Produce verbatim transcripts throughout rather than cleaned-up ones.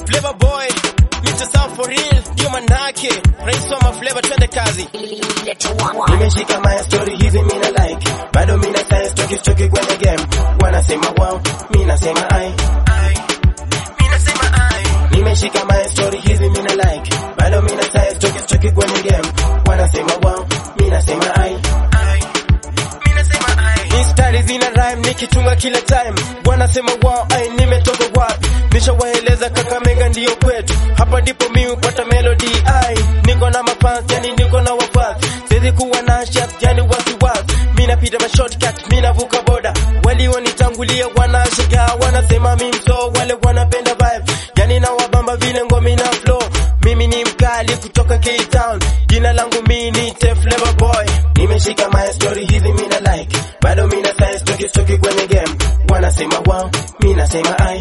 Flavor boy, Mister South for real, ndio manake rais wa maflavor, twende kazi. Nimeshika my story hizi mina like, bado mina science toki toki kwenye game. Wanasema wow, mina sema ai, Mina sema ai. nimeshika my story hizi mina like, bado mina science toki toki kwenye game. Wanasema wow, mina sema ai, Mina sema ai. Mistari zina rhyme nikitunga kila time. Wanasema wow, ai nimetoka wapi? Nishawaeleza Kakamega ndio kwetu. Hapa ndipo mimi upata melody ai. Niko na mafans, yani niko na wafans. Siwezi kuwa na chef, yani wasiwasi. Mimi napita ma shortcut, mimi navuka boda. Walionitangulia wanashiga, wanasema mimi so, wale wanapenda vibe. Yani na wabamba vile ngoma ina flow. Mimi ni mkali kutoka K-Town. Jina langu mimi ni Flavor boy. nimeshika my story hizi mina like, bado mina science toki toki kwenye game. Wanasema wow, mina sema ai,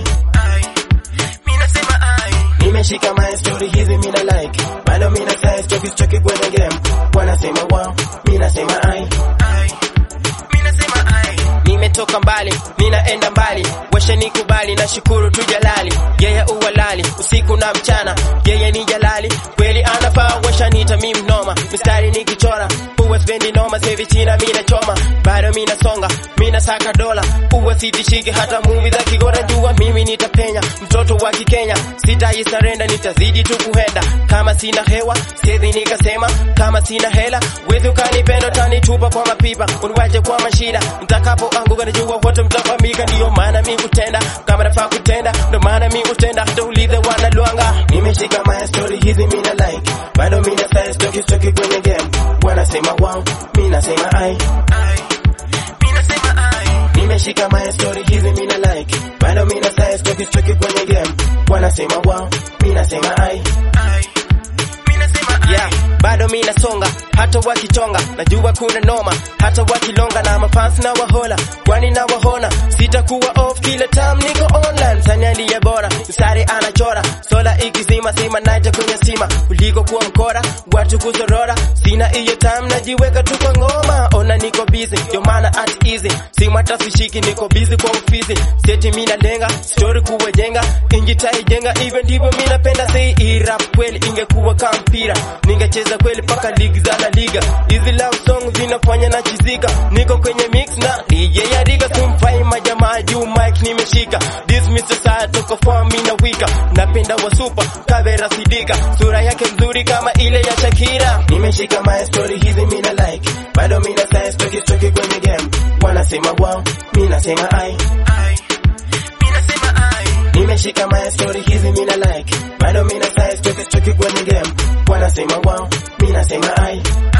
Mina sema ai. nimeshika my story hizi mina like, bado mina science toki toki kwenye game. Wanasema wow, mina sema ai, Mina sema ai. Nimetoka mbali, ninaenda mbali. Washa nikubali na shukuru tu Jalali. Yeye uwalali, usiku na mchana. Yeye ni Jalali, kweli anafaa. Washa nita mimi noma, mistari nikichora. Uwe spendi noma, sevi china mina choma. Bado mina songa, mina saka dola. Uwe sitishiki hata movie za Kigora. Jua mimi nitapenya, mtoto wa Kikenya. Sitaisarenda, nitazidi tu kuhenda. Kama sina hewa, siwezi nikasema. Kama sina hela, wezi ukanipenda. Utanitupa kwa mapipa, uniwache kwa mashida. Mtakapo anguka najua wote mtafamika. Ndiyo maana mi kutenda, kama nafaa kutenda. Ndo maana mi kutenda, hata ulize wanaluanga. nimeshika my story hizi mina like, bado mina science toki toki kwenye game. Wanasema wow, mina sema ai, Mina sema ai. nimeshika my story hizi mina like, bado mina science toki toki kwenye game. Wanasema wow, mina sema ai, Yeah, bado mina songa, hata wakichonga. Najua kuna noma, hata wakilonga. Na mafans na wahola, kwani na wahona. Sitakuwa off kila time niko online. Sanya liye bora, msari anachora. Sola ikizima, sima naita kwenye sima. Kuliko kuwa mkora, watu kuzorora. Sina iyo time, najiweka tu kwa ngoma. Ona niko busy, yo maana at easy. Sima tasishiki, niko busy kwa ufizi. Seti mina lenga, story kuwa jenga. Injitai jenga, even ndivyo mina penda. Say i-rap kweli, ingekuwa kampira. Ningecheza kweli paka ligi za la liga. Hizi love songs zinafanya na chizika. Niko kwenye mix na D J ya riga. Simfai majamaa juu mic nimeshika. This Mister Sad toko for me na wika. Napenda wa super, Kavera Sidika. Sura yake mzuri kama ile ya Shakira. nimeshika my story hizi mina like, bado mina science toki toki kwenye game. Wanasema wow, mina sema ai, Mina sema ai. nimeshika my story hizi mina like, bado mina science toki toki kwenye game. Wanasema wow, mina sema ai,